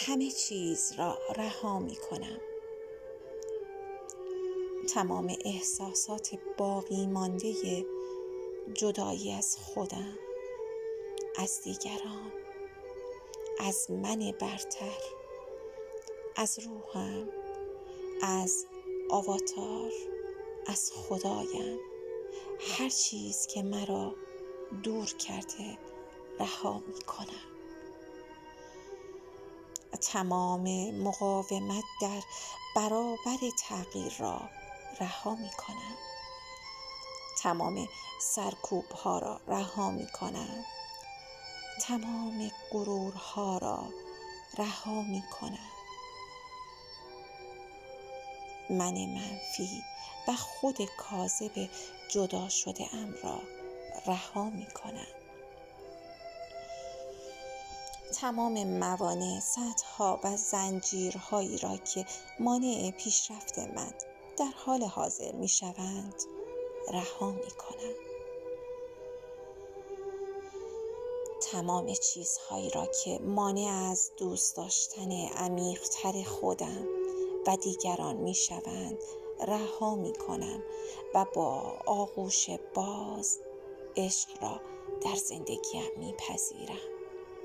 همه چیز را رها می کنم. تمام احساسات باقی مانده جدایی از خودم، از دیگران، از من برتر، از روحم، از آواتار، از خدایم، هر چیز که مرا دور کرده رها می کنم. تمام مقاومت در برابر تغییر را رها می کنم. تمام سرکوب ها را رها می کنم. تمام غرورها را رها می کنم. من منفی و خود کاذب جدا شده ام را رها می کنم. تمام موانع، سدها و زنجیرهایی را که مانع پیشرفت من در حال حاضر می شوند رها می کنم. تمام چیزهایی را که مانع از دوست داشتن عمیق‌تر خودم و دیگران می شوند رها می کنم و با آغوش باز عشق را در زندگیم می پذیرم.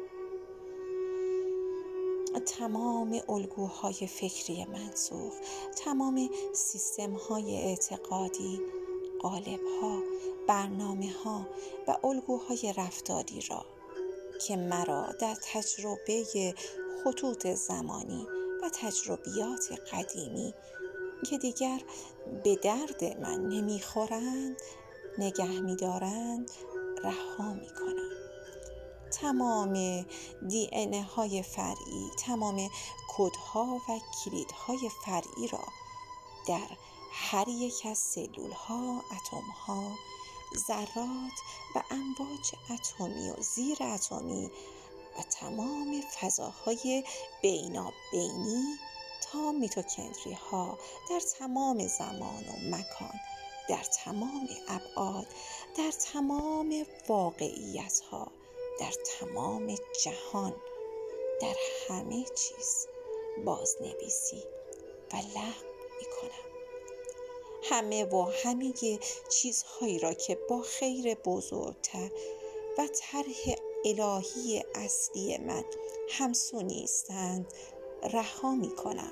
تمام الگوهای فکری منسوخ، تمام سیستم‌های اعتقادی، قالب‌ها، برنامه‌ها و الگوهای رفتاری را که مرا در تجربه خطوط زمانی و تجربیات قدیمی که دیگر به درد من نمیخورند نگه می‌دارند رها می‌کنم. تمام DNA های فرعی، تمام کدها و کلیدهای فرعی را در هر یک از سلول ها، اتم ها، ذرات و امواج اتمی و زیر اتمی و تمام فضاهای بینابینی تا میتوکندری ها در تمام زمان و مکان، در تمام ابعاد، در تمام واقعیت ها، در تمام جهان، در همه چیز بازنویسی و لغو میکنم. همه چیزهایی را که با خیر بزرگتر و طرح الهی اصلی من همسو نیستند رها میکنم.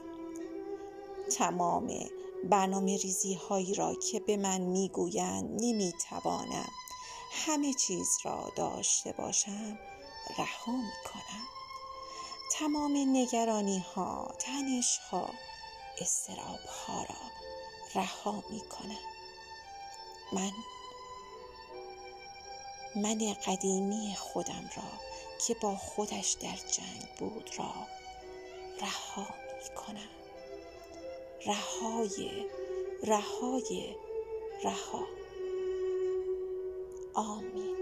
تمام برنامه ریزی هایی را که به من میگویند نمیتوانم همه چیز را داشته باشم رها میکنم. تمام نگرانی ها، تنش ها، اضطراب ها را رها میکنم. من قدیمی خودم را که با خودش در جنگ بود را رها میکنم. رها. آمین.